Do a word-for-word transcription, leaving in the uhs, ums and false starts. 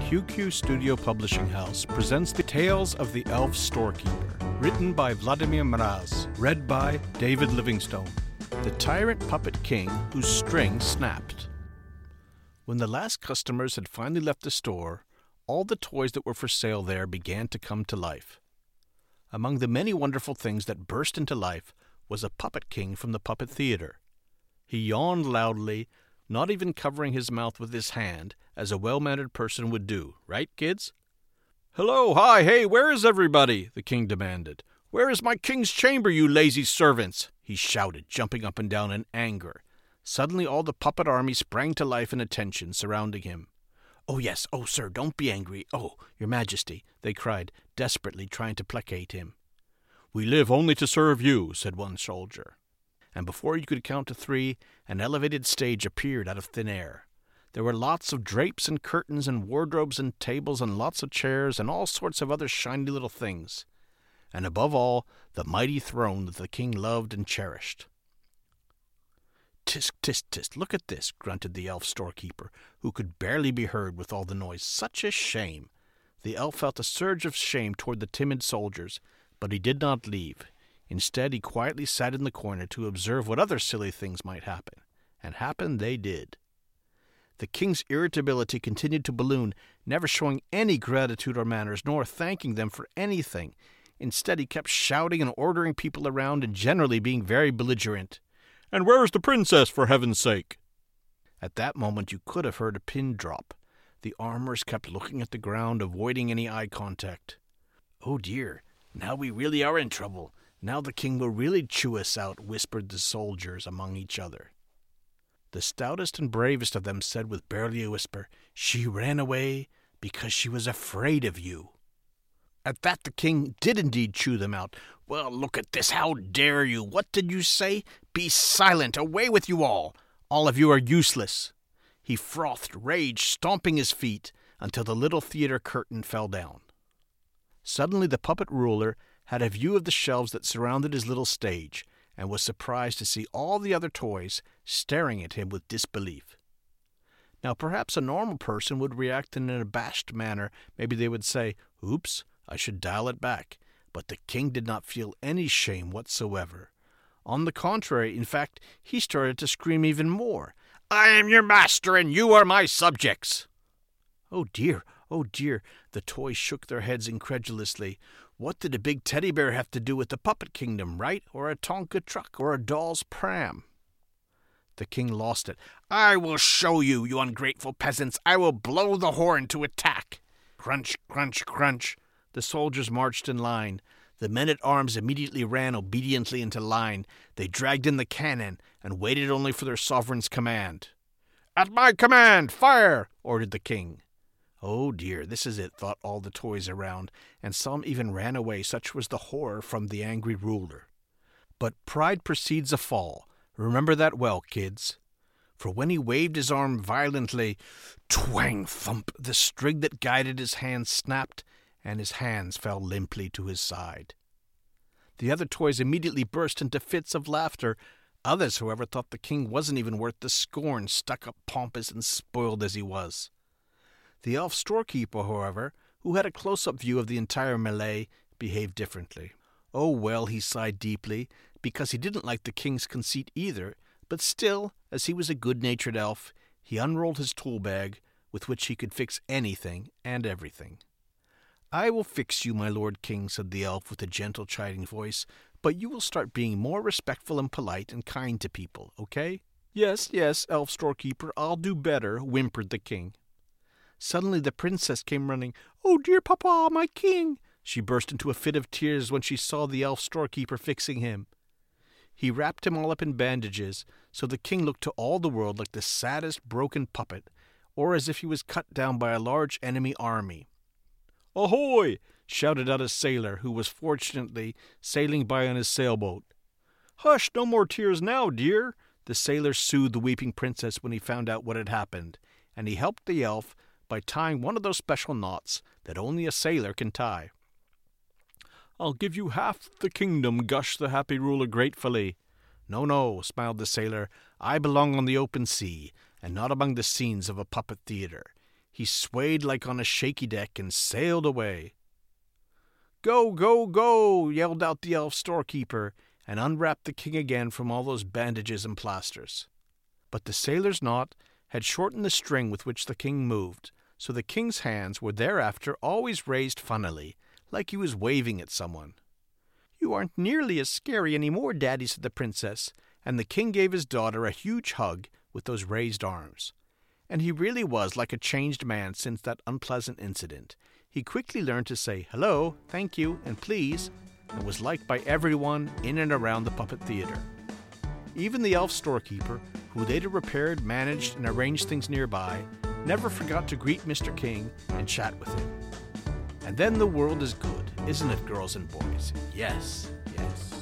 Q Q Studio Publishing House presents the Tales of the Elf Storekeeper, written by Vladimir Mraz, read by David Livingstone. The tyrant puppet king whose string snapped. When the last customers had finally left the store, all the toys that were for sale there began to come to life. Among the many wonderful things that burst into life was a puppet king from the puppet theater. He yawned loudly, not even covering his mouth with his hand, as a well-mannered person would do. Right, kids? "Hello, hi, hey, where is everybody?" the king demanded. "Where is my king's chamber, you lazy servants?" he shouted, jumping up and down in anger. Suddenly all the puppet army sprang to life in attention, surrounding him. "Oh, yes, oh, sir, don't be angry. Oh, your majesty," they cried, desperately trying to placate him. "We live only to serve you," said one soldier. And before you could count to three, an elevated stage appeared out of thin air. There were lots of drapes and curtains and wardrobes and tables and lots of chairs and all sorts of other shiny little things. And above all, the mighty throne that the king loved and cherished. "Tisk, tisk, tisk, look at this," grunted the elf storekeeper, who could barely be heard with all the noise. "Such a shame." The elf felt a surge of shame toward the timid soldiers, but he did not leave. Instead, he quietly sat in the corner to observe what other silly things might happen. And happen they did. The king's irritability continued to balloon, never showing any gratitude or manners, nor thanking them for anything. Instead, he kept shouting and ordering people around and generally being very belligerent. "And where is the princess, for heaven's sake?" At that moment you could have heard a pin drop. The armorers kept looking at the ground, avoiding any eye contact. "Oh dear, now we really are in trouble. Now the king will really chew us out," whispered the soldiers among each other. The stoutest and bravest of them said with barely a whisper, "She ran away because she was afraid of you." At that the king did indeed chew them out. "Well, look at this. How dare you? What did you say? Be silent. Away with you all. All of you are useless." He frothed, rage, stomping his feet, until the little theater curtain fell down. Suddenly the puppet ruler had a view of the shelves that surrounded his little stage, and was surprised to see all the other toys staring at him with disbelief. Now perhaps a normal person would react in an abashed manner. Maybe they would say, "Oops, I should dial it back." But the king did not feel any shame whatsoever. On the contrary, in fact, he started to scream even more. "I am your master, and you are my subjects." "Oh dear, oh dear," the toys shook their heads incredulously. What did a big teddy bear have to do with the puppet kingdom, right? Or a Tonka truck, or a doll's pram? The king lost it. "I will show you, you ungrateful peasants. I will blow the horn to attack." Crunch, crunch, crunch. The soldiers marched in line. The men-at-arms immediately ran obediently into line. They dragged in the cannon and waited only for their sovereign's command. "At my command, fire!" ordered the king. "Oh dear, this is it," thought all the toys around, and some even ran away, such was the horror from the angry ruler. But pride precedes a fall. Remember that well, kids. For when he waved his arm violently, twang, thump, the string that guided his hand snapped, and his hands fell limply to his side. The other toys immediately burst into fits of laughter. Others, however, thought the king wasn't even worth the scorn, stuck-up, pompous, and spoiled as he was. The elf storekeeper, however, who had a close-up view of the entire melee, behaved differently. Oh well, he sighed deeply, because he didn't like the king's conceit either, but still, as he was a good-natured elf, he unrolled his tool bag, with which he could fix anything and everything. "I will fix you, my lord king," said the elf with a gentle, chiding voice, "but you will start being more respectful and polite and kind to people, okay?" "Yes, yes, elf storekeeper, I'll do better," whimpered the king. Suddenly the princess came running. "Oh, dear papa, my king!" She burst into a fit of tears when she saw the elf storekeeper fixing him. He wrapped him all up in bandages, so the king looked to all the world like the saddest broken puppet, or as if he was cut down by a large enemy army. "Ahoy!" shouted out a sailor, who was fortunately sailing by on his sailboat. "Hush, no more tears now, dear," the sailor soothed the weeping princess when he found out what had happened, and he helped the elf by tying one of those special knots that only a sailor can tie. "I'll give you half the kingdom," gushed the happy ruler gratefully. "No, no," smiled the sailor. "I belong on the open sea, and not among the scenes of a puppet theater." He swayed like on a shaky deck and sailed away. "Go, go, go!" yelled out the elf storekeeper, and unwrapped the king again from all those bandages and plasters. But the sailor's knot had shortened the string with which the king moved, so the king's hands were thereafter always raised funnily, like he was waving at someone. "You aren't nearly as scary any more, Daddy," said the princess, and the king gave his daughter a huge hug with those raised arms. And he really was like a changed man since that unpleasant incident. He quickly learned to say hello, thank you, and please, and was liked by everyone in and around the puppet theater. Even the elf storekeeper, who later repaired, managed, and arranged things nearby, never forgot to greet Mister King and chat with him. And then the world is good, isn't it, girls and boys? Yes, yes.